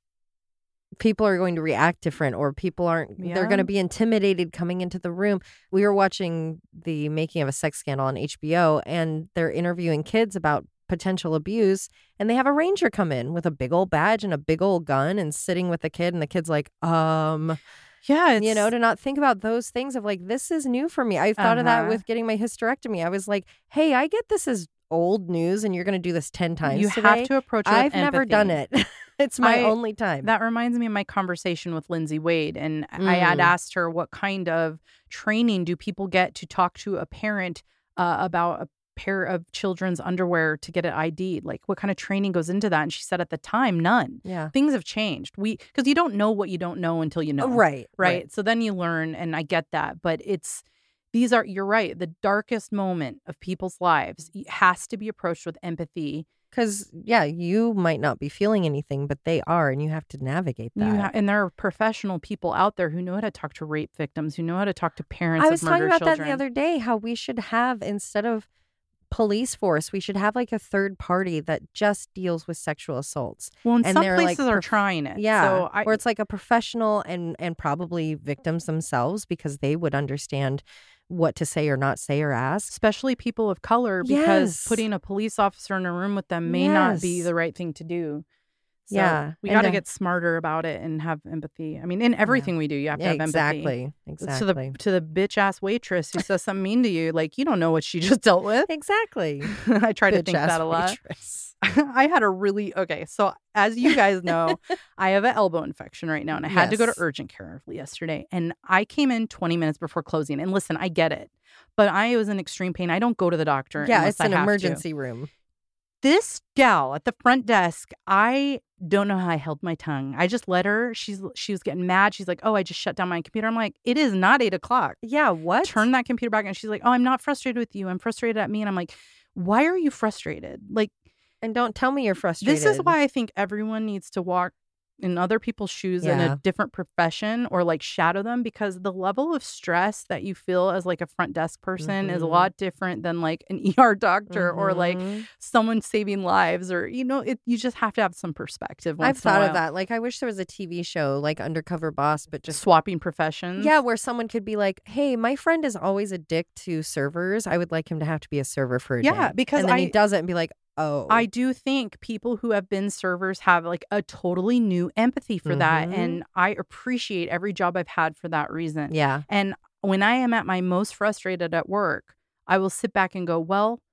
Speaker 3: people are going to react different, or people aren't, they're
Speaker 1: Yeah.
Speaker 3: going to be intimidated coming into the room. We were watching The Making of a Sex Scandal on H B O, and they're interviewing kids about potential abuse, and they have a ranger come in with a big old badge and a big old gun and sitting with the kid, and the kid's like, um,
Speaker 1: Yeah. It's,
Speaker 3: you know, to not think about those things of like, this is new for me. I thought of that
Speaker 1: Uh-huh.
Speaker 3: with getting my hysterectomy. I was like, hey, I get this is old news and you're going to do this ten times
Speaker 1: you
Speaker 3: today.
Speaker 1: have to approach it with
Speaker 3: I've never done
Speaker 1: empathy.
Speaker 3: it. It's my
Speaker 1: I-
Speaker 3: only time.
Speaker 1: That reminds me of my conversation with Lindsay Wade. And I had
Speaker 3: Mm.
Speaker 1: asked her, what kind of training do people get to talk to a parent uh, about a pair of children's underwear to get it I D'd? Like, what kind of training goes into that? And she said at the time, none.
Speaker 3: yeah.
Speaker 1: Things have changed. We, because you don't know what you don't know until you know.
Speaker 3: Right.
Speaker 1: Right. So then you learn, and I get that. But it's, these are, you're right, the darkest moment of people's lives has to be approached with empathy.
Speaker 3: Because, yeah, you might not be feeling anything, but they are, and you have to navigate that.
Speaker 1: You ha- and there are professional people out there who know how to talk to rape victims, who know how to talk to parents
Speaker 3: I was
Speaker 1: of
Speaker 3: talking
Speaker 1: murdered
Speaker 3: about
Speaker 1: children.
Speaker 3: that the other day, how we should have, instead of police force, we should have like a third party that just deals with sexual assaults.
Speaker 1: Well, and,
Speaker 3: and
Speaker 1: some
Speaker 3: they're, like,
Speaker 1: places are
Speaker 3: prof-
Speaker 1: trying it.
Speaker 3: Yeah.
Speaker 1: So I,
Speaker 3: Where it's like a professional and, and probably victims themselves, because they would understand what to say or not say or ask.
Speaker 1: especially people of color, because
Speaker 3: Yes.
Speaker 1: putting a police officer in a room with them may not be
Speaker 3: Yes.
Speaker 1: the right thing to do. So
Speaker 3: Yeah,
Speaker 1: we
Speaker 3: and
Speaker 1: got to
Speaker 3: to-
Speaker 1: get smarter about it and have empathy. I mean, in everything we do, you have to have empathy.
Speaker 3: Exactly. Exactly.
Speaker 1: To the to the bitch ass waitress who says something mean to you, like, you don't know what she just dealt with.
Speaker 3: Exactly.
Speaker 1: I try to think
Speaker 3: Bitch-ass
Speaker 1: that a lot.
Speaker 3: waitress.
Speaker 1: I had a really okay. So as you guys know, I have an elbow infection right now, and I had to go to
Speaker 3: Yes.
Speaker 1: urgent care yesterday. And I came in twenty minutes before closing. And listen, I get it, but I was in extreme pain. I don't go to the doctor.
Speaker 3: Yeah,
Speaker 1: unless
Speaker 3: it's
Speaker 1: I
Speaker 3: an
Speaker 1: have to.
Speaker 3: emergency room.
Speaker 1: This gal at the front desk, I don't know how I held my tongue. I just let her. She's she was getting mad. She's like, "Oh, I just shut down my computer." I'm like, "It is not eight o'clock.
Speaker 3: Yeah, what?
Speaker 1: Turn that computer back." And she's like, "Oh, I'm not frustrated with you. I'm frustrated at me." And I'm like, "Why are you frustrated? Like,
Speaker 3: And don't tell me you're frustrated.
Speaker 1: this is why I think everyone needs to walk in other people's shoes in
Speaker 3: Yeah.
Speaker 1: a different profession, or like shadow them, because the level of stress that you feel as like a front desk person is a
Speaker 3: Mhm.
Speaker 1: lot different than like an E R doctor or like
Speaker 3: Mhm.
Speaker 1: someone saving lives, or, you know, it, you just have to have some perspective. Once
Speaker 3: I've
Speaker 1: in a
Speaker 3: thought of
Speaker 1: while.
Speaker 3: that. Like, I wish there was a T V show like Undercover Boss, but just
Speaker 1: Swapping professions.
Speaker 3: yeah, where someone could be like, "Hey, my friend is always a dick to servers. I would like him to have to be a server for a
Speaker 1: Yeah,
Speaker 3: day."
Speaker 1: because
Speaker 3: and then
Speaker 1: I-
Speaker 3: he does it and be like, "Oh,
Speaker 1: I do think people who have been servers have like a totally new empathy for that.
Speaker 3: Mhm.
Speaker 1: And I appreciate every job I've had for that reason.
Speaker 3: yeah,
Speaker 1: And when I am at my most frustrated at work, I will sit back and go, well,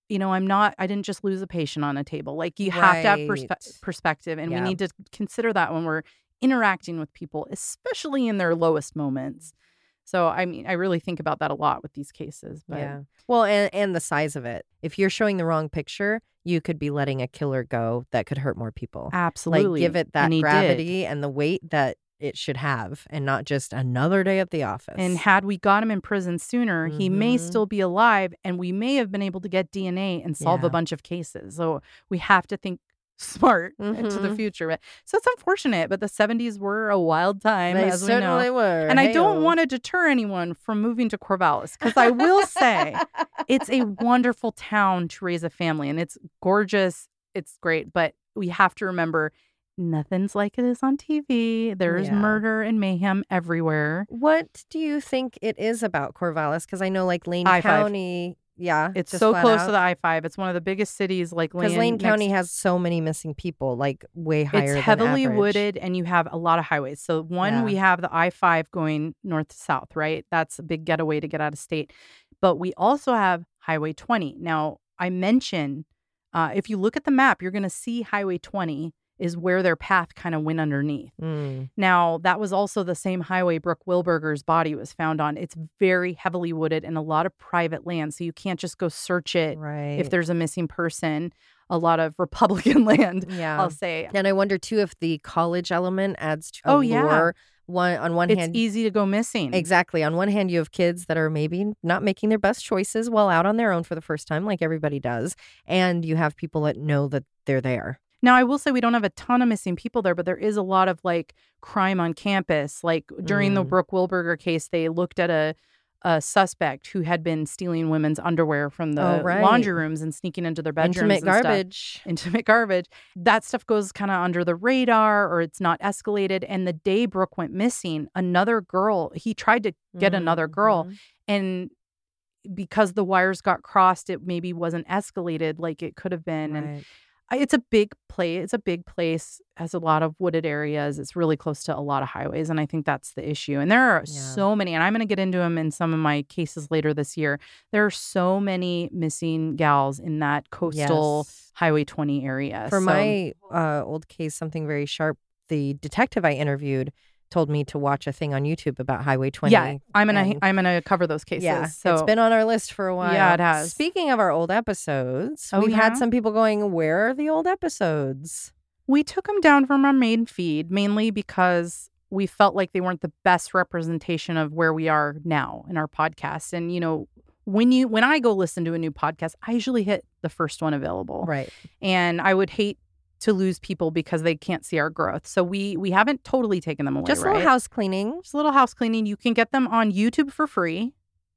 Speaker 1: you know, I'm not, I didn't just lose a patient on a table. Like you have to have perspe-
Speaker 3: Right.
Speaker 1: perspective. And
Speaker 3: Yeah.
Speaker 1: we need to consider that when we're interacting with people, especially in their lowest moments. So, I mean, I really think about that a lot with these cases. But
Speaker 3: Yeah. Well, and, and the size of it. If you're showing the wrong picture, you could be letting a killer go that could hurt more people.
Speaker 1: absolutely.
Speaker 3: Like give it that
Speaker 1: And he did.
Speaker 3: gravity and the weight that it should have, and not just another day at the office.
Speaker 1: And had we got him in prison sooner, he may
Speaker 3: Mhm.
Speaker 1: still be alive, and we may have been able to get D N A and solve
Speaker 3: Yeah.
Speaker 1: a bunch of cases. So we have to think smart into the
Speaker 3: Mhm.
Speaker 1: future. But so it's unfortunate, but the seventies were a wild time,
Speaker 3: they
Speaker 1: as we know.
Speaker 3: certainly were.
Speaker 1: And I don't
Speaker 3: Heyo.
Speaker 1: want to deter anyone from moving to Corvallis, because I will say it's a wonderful town to raise a family, and it's gorgeous. It's great, but we have to remember nothing's like it is on T V. There's
Speaker 3: Yeah.
Speaker 1: murder and mayhem everywhere.
Speaker 3: What do you think it is about Corvallis? Because I know, like Lane
Speaker 1: I five.
Speaker 3: County, yeah,
Speaker 1: It's
Speaker 3: just
Speaker 1: so
Speaker 3: flat
Speaker 1: close
Speaker 3: out.
Speaker 1: to the I five. It's one of the biggest cities, like
Speaker 3: Because
Speaker 1: Lane,
Speaker 3: Lane
Speaker 1: next-
Speaker 3: County has so many missing people, like way higher.
Speaker 1: It's
Speaker 3: than
Speaker 1: heavily
Speaker 3: average.
Speaker 1: wooded, and you have a lot of highways. So one,
Speaker 3: Yeah.
Speaker 1: we have the I five going north to south, right? That's a big getaway to get out of state. But we also have Highway twenty. Now, I mentioned, uh, if you look at the map, you're going to see Highway twenty is where their path kind of went underneath.
Speaker 3: Mm.
Speaker 1: Now, that was also the same highway Brooke Wilberger's body was found on. It's very heavily wooded and a lot of private land, so you can't just go search it
Speaker 3: Right.
Speaker 1: if there's a missing person. A lot of Republican land,
Speaker 3: Yeah.
Speaker 1: I'll say.
Speaker 3: And I wonder too if the college element adds to
Speaker 1: Oh, yeah.
Speaker 3: allure. One on one
Speaker 1: It's
Speaker 3: hand,
Speaker 1: easy to go missing.
Speaker 3: exactly. On one hand, you have kids that are maybe not making their best choices while out on their own for the first time, like everybody does, and you have people that know that they're there.
Speaker 1: Now, I will say we don't have a ton of missing people there, but there is a lot of like crime on campus. Like during the
Speaker 3: Mm.
Speaker 1: Brooke Wilberger case, they looked at a, a suspect who had been stealing women's underwear from the
Speaker 3: Oh, right.
Speaker 1: laundry rooms and sneaking into their bedrooms.
Speaker 3: Intimate
Speaker 1: and stuff.
Speaker 3: garbage.
Speaker 1: Intimate garbage. That stuff goes kind of under the radar, or it's not escalated. And the day Brooke went missing, another girl, he tried to get another girl.
Speaker 3: Mhm.
Speaker 1: And because the wires got crossed, it maybe wasn't escalated like it could have been. And
Speaker 3: Right.
Speaker 1: I- it's a big place. It's a big place. Has a lot of wooded areas. It's really close to a lot of highways, and I think that's the issue. And there are
Speaker 3: Yeah.
Speaker 1: so many, and I'm going to get into them in some of my cases later this year. There are so many missing gals in that coastal
Speaker 3: Yes.
Speaker 1: Highway twenty area.
Speaker 3: For
Speaker 1: So-
Speaker 3: my uh, old case, something very sharp, the detective I interviewed told me to watch a thing on YouTube about Highway twenty.
Speaker 1: yeah, I'm gonna
Speaker 3: and-
Speaker 1: I'm gonna cover those cases.
Speaker 3: Yeah,
Speaker 1: so
Speaker 3: it's been on our list for a while.
Speaker 1: Yeah, it has.
Speaker 3: Speaking of our old episodes,
Speaker 1: Oh,
Speaker 3: we've
Speaker 1: yeah?
Speaker 3: had some people going, where are the old episodes?
Speaker 1: we took them down from our main feed mainly because we felt like they weren't the best representation of where we are now in our podcast. And you know, when you when I go listen to a new podcast, I usually hit the first one available.
Speaker 3: Right.
Speaker 1: And I would hate to lose people because they can't see our growth. So we we haven't totally taken them away.
Speaker 3: Just a
Speaker 1: right?
Speaker 3: little house cleaning
Speaker 1: Just a little house cleaning. You can get them on YouTube for free,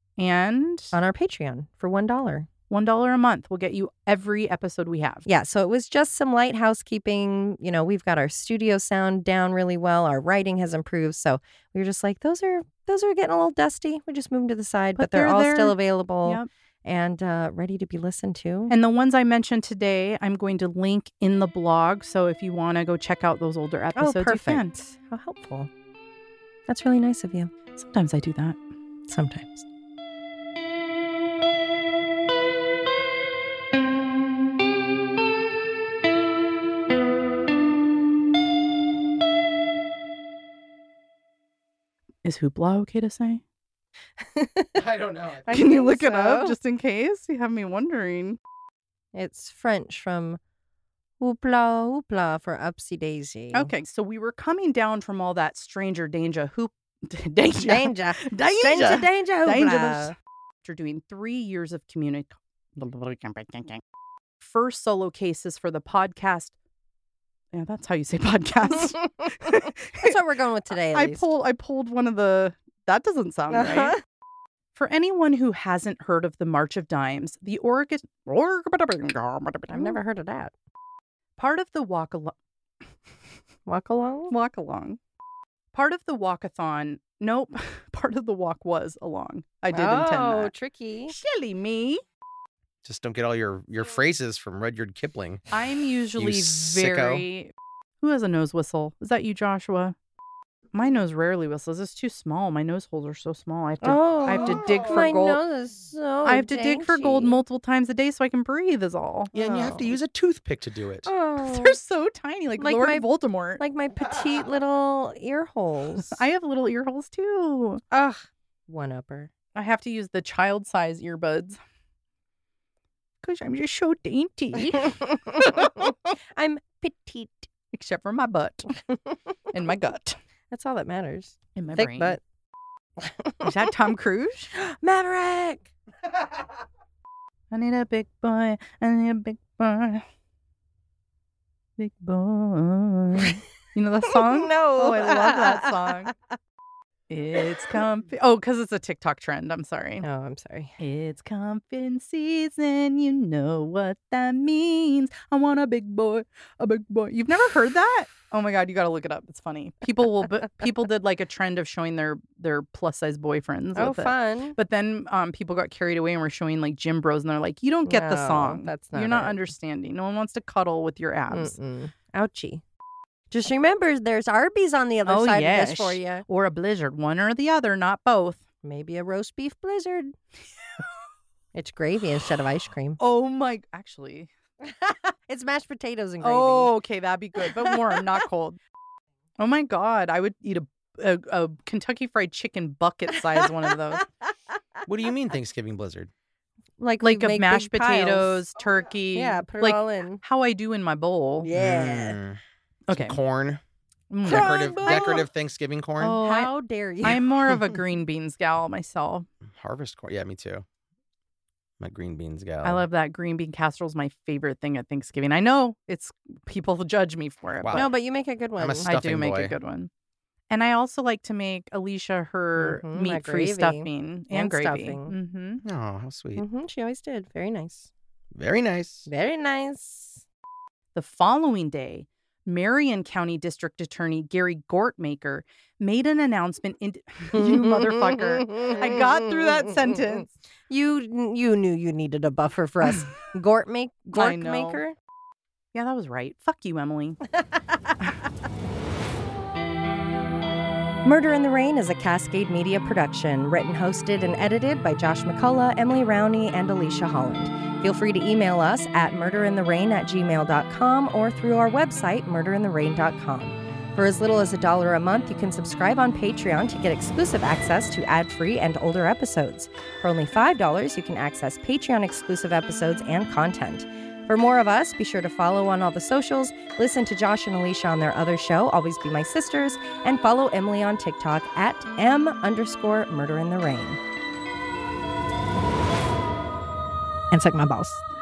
Speaker 1: and
Speaker 3: on our Patreon for one dollar.
Speaker 1: one dollar a month will get you every episode we have.
Speaker 3: Yeah, so it was just some light housekeeping. You know, we've got our studio sound down really well. Our writing has improved. So we were just like, those are those are getting a little dusty. We just moved them to the side, but,
Speaker 1: But
Speaker 3: they're,
Speaker 1: they're
Speaker 3: all
Speaker 1: there.
Speaker 3: still available
Speaker 1: Yep.
Speaker 3: and uh, ready to be listened to.
Speaker 1: And the ones I mentioned today, I'm going to link in the blog. So if you want to go check out those older
Speaker 3: oh,
Speaker 1: episodes, you can.
Speaker 3: perfect. How helpful. That's really nice of you.
Speaker 1: Sometimes I do that.
Speaker 3: Sometimes.
Speaker 1: Is hoopla okay to say?
Speaker 4: I don't know.
Speaker 3: I
Speaker 1: Can you
Speaker 3: think
Speaker 1: look it up
Speaker 3: so.
Speaker 1: just in case? You have me wondering.
Speaker 3: It's French from hoopla hoopla for upsy daisy.
Speaker 1: Okay, so we were coming down from all that stranger danger hoop danger
Speaker 3: Danger.
Speaker 1: danger
Speaker 3: Danger, danger, hoopla.
Speaker 1: danger. After doing three years of community, first solo cases for the podcast. Yeah, that's how you say podcast.
Speaker 3: That's what we're going with today, at
Speaker 1: I
Speaker 3: least.
Speaker 1: pulled I pulled one of the that doesn't sound
Speaker 3: Uh-huh.
Speaker 1: right. For anyone who hasn't heard of the March of Dimes, the Oregon
Speaker 3: I've never heard of that.
Speaker 1: part of the walk along
Speaker 3: Walk along?
Speaker 1: walk along. Part of the walkathon. Nope. Part of the walk was along. I did intend
Speaker 3: Oh,
Speaker 1: that.
Speaker 3: tricky.
Speaker 1: Silly me.
Speaker 4: Just don't get all your, your phrases from Rudyard Kipling.
Speaker 1: I'm usually
Speaker 4: sicko.
Speaker 1: very. Who has a nose whistle? Is that you, Joshua? My nose rarely whistles. It's too small. My nose holes are so small. I have to.
Speaker 3: Oh,
Speaker 1: I have to dig for
Speaker 3: my
Speaker 1: gold.
Speaker 3: nose is so
Speaker 1: I have to dig for gold
Speaker 3: dainty.
Speaker 1: multiple times a day so I can breathe. Is all.
Speaker 4: Yeah, and you have to use a toothpick to do it.
Speaker 3: Oh,
Speaker 1: They're so tiny, like,
Speaker 3: Like
Speaker 1: Lord
Speaker 3: my-
Speaker 1: Voldemort.
Speaker 3: like my petite little ear holes.
Speaker 1: I have little ear holes too.
Speaker 3: Ugh, one upper.
Speaker 1: I have to use the child size earbuds because I'm just so dainty,
Speaker 3: I'm petite.
Speaker 1: except for my butt and my gut
Speaker 3: That's all that matters.
Speaker 1: and my
Speaker 3: Thick
Speaker 1: brain.
Speaker 3: butt.
Speaker 1: Is that Tom Cruise?
Speaker 3: Maverick.
Speaker 1: I need a big boy. I need a big boy. Big boy. You know that song?
Speaker 3: No.
Speaker 1: Oh, I love that song. It's comfy. Oh, because it's a TikTok trend. I'm sorry.
Speaker 3: Oh, I'm sorry.
Speaker 1: It's comfy season. You know what that means. I want a big boy, a big boy. You've never heard that? Oh my God, you got to look it up. It's funny. People will. But people did like a trend of showing their their plus size boyfriends.
Speaker 3: Oh,
Speaker 1: with it.
Speaker 3: fun.
Speaker 1: But then um, people got carried away and were showing like gym bros, and they're like, "You don't get the
Speaker 3: No,
Speaker 1: song.
Speaker 3: that's
Speaker 1: You're
Speaker 3: not
Speaker 1: not
Speaker 3: it.
Speaker 1: understanding. No one wants to cuddle with your abs."
Speaker 3: Mm-mm. Ouchie. Just remember, there's Arby's on the other
Speaker 1: Oh,
Speaker 3: side of
Speaker 1: yes.
Speaker 3: this for you.
Speaker 1: Or a blizzard, one or the other, not both.
Speaker 3: Maybe a roast beef blizzard. It's gravy instead of ice cream.
Speaker 1: Oh my! Actually,
Speaker 3: It's mashed potatoes and gravy.
Speaker 1: oh, okay, that'd be good, but warm, not cold. Oh my God, I would eat a, a a Kentucky Fried Chicken bucket size one of those,
Speaker 4: What do you mean Thanksgiving blizzard?
Speaker 3: like we
Speaker 1: like of
Speaker 3: make
Speaker 1: mashed
Speaker 3: big piles.
Speaker 1: potatoes, turkey.
Speaker 3: Yeah, put it
Speaker 1: like
Speaker 3: all in.
Speaker 1: how I do in my bowl.
Speaker 3: Yeah.
Speaker 4: Mm.
Speaker 1: Okay.
Speaker 4: Some corn.
Speaker 1: Mm.
Speaker 4: Decorative,
Speaker 1: Corn
Speaker 4: decorative Thanksgiving corn.
Speaker 1: Oh, I,
Speaker 3: How dare you?
Speaker 1: I'm more of a green beans gal myself.
Speaker 4: Harvest corn. Yeah, me too. My green beans gal.
Speaker 1: I love that green bean casserole is my favorite thing at Thanksgiving. I know it's people judge me for it,
Speaker 4: Wow.
Speaker 1: but
Speaker 3: No, but you make a good one.
Speaker 4: I'm a
Speaker 1: I do
Speaker 4: stuffing
Speaker 1: make
Speaker 4: boy.
Speaker 1: a good one. And I also like to make Alicia her
Speaker 3: Mhm, my
Speaker 1: meat-free
Speaker 3: gravy.
Speaker 1: stuffing and,
Speaker 3: And
Speaker 1: gravy.
Speaker 3: stuffing.
Speaker 1: Mm-hmm.
Speaker 4: Oh, how sweet.
Speaker 3: hmm She always did. Very nice.
Speaker 4: Very nice.
Speaker 3: Very nice.
Speaker 1: The following day, Marion County District Attorney Gary Gortmaker made an announcement. In- you motherfucker. I got through that sentence.
Speaker 3: You you knew you needed a buffer for us. Gort make
Speaker 1: I
Speaker 3: Gort
Speaker 1: know.
Speaker 3: maker.
Speaker 1: Yeah, that was right. Fuck you, Emily.
Speaker 2: Murder in the Rain is a Cascade Media production, written, hosted, and edited by Josh McCullough, Emily Rowney, and Alicia Holland. Feel free to email us at murderintherain at gmail dot com or through our website, murder in the rain dot com. For as little as a dollar a month, you can subscribe on Patreon to get exclusive access to ad-free and older episodes. For only five dollars, you can access Patreon-exclusive episodes and content. For more of us, be sure to follow on all the socials, listen to Josh and Alicia on their other show, Always Be My Sisters, and follow Emily on TikTok at M underscore Murder in the Rain. And suck my balls.